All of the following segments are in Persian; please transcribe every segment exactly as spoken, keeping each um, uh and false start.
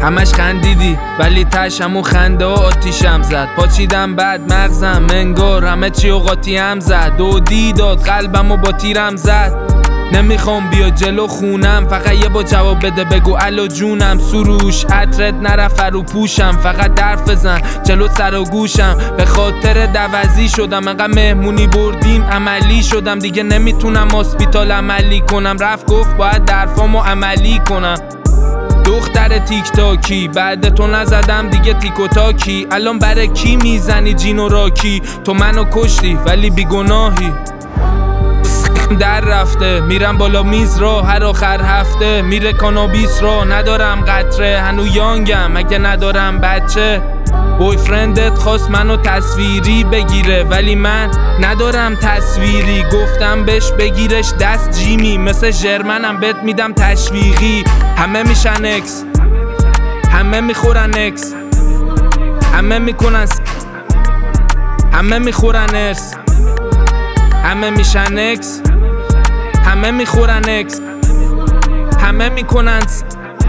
همش خندیدی ولی تش همون خنده و آتیشم زد. پاچیدم بعد مغزم انگار همه چی و قاطی هم زد. دودی داد قلبم و با تیرم زد. نمیخوام بیا جلو خونم، فقط یه با جواب بده بگو الو جونم. سروش عطرت نرفت رو پوشم، فقط درف بزن جلو سر و گوشم. به خاطر دوزی شدم، انقدر مهمونی بردیم عملی شدم. دیگه نمیتونم هاسپیتال عملی کنم. رفت گفت باید درفامو عملی کنم. دختر تیک تاکی بعد تو نزدم دیگه تیک و تاکی. الان برای کی میزنی جین و راکی؟ تو منو کشتی ولی بیگناهی. در رفته میرم بالا میز را هر آخر هفته. میره کانابیس را ندارم قطره، هنو یانگم مگه ندارم بچه. بوی فرندت خواست منو تصویری بگیره ولی من ندارم تصویری. گفتم بهش بگیرش دست جیمی، مثل ژرمنم بهت میدم تشویقی. همه میشن اکس، همه میخورن اکس، همه میکنن س... همه میخورن ارس، همه میشن اکس، همه میخورن اکس، همه میکنن س...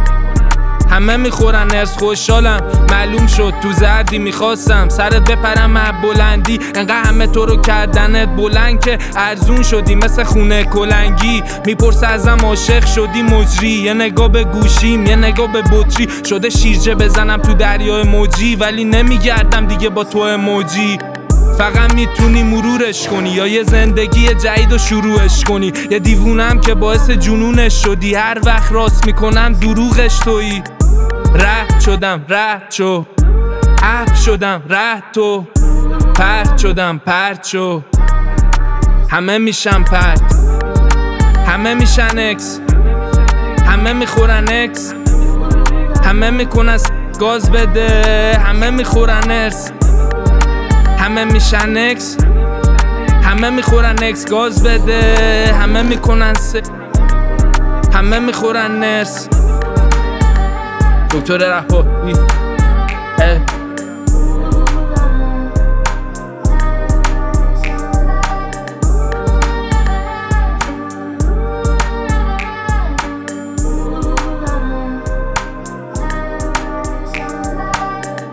همه میخورن ارس. خوشحالم معلوم شد تو زردی میخواستم سرت بپرم از بلندی. انقدر همه تو رو کردنت بلند که ارزون شدی مثل خونه کلنگی. میپرسه ازم عاشق شدی مجری، یه نگاه به گوشیم یه نگاه به بطری. شده شیرجه بزنم تو دریای موجی ولی نمیگردم دیگه با تو اموجی. فقط میتونی مرورش کنی یا یه زندگی جدید و شروعش کنی. یه دیوونم که باعث جنونش شدی، هر وقت راست میکنم دروغش تویی. رد شدم رد شو، اب شدم رد تو، پرد شدم پرد شو. همه میشن پرد، همه میشن اکس، همه میخورن اکس، همه میکنن گاز بده، همه میخورن ارس. همه میشن اکس، همه میخورن اکس گاز بده، همه میکنن س... همه میخورن نرس. دکتر رهباری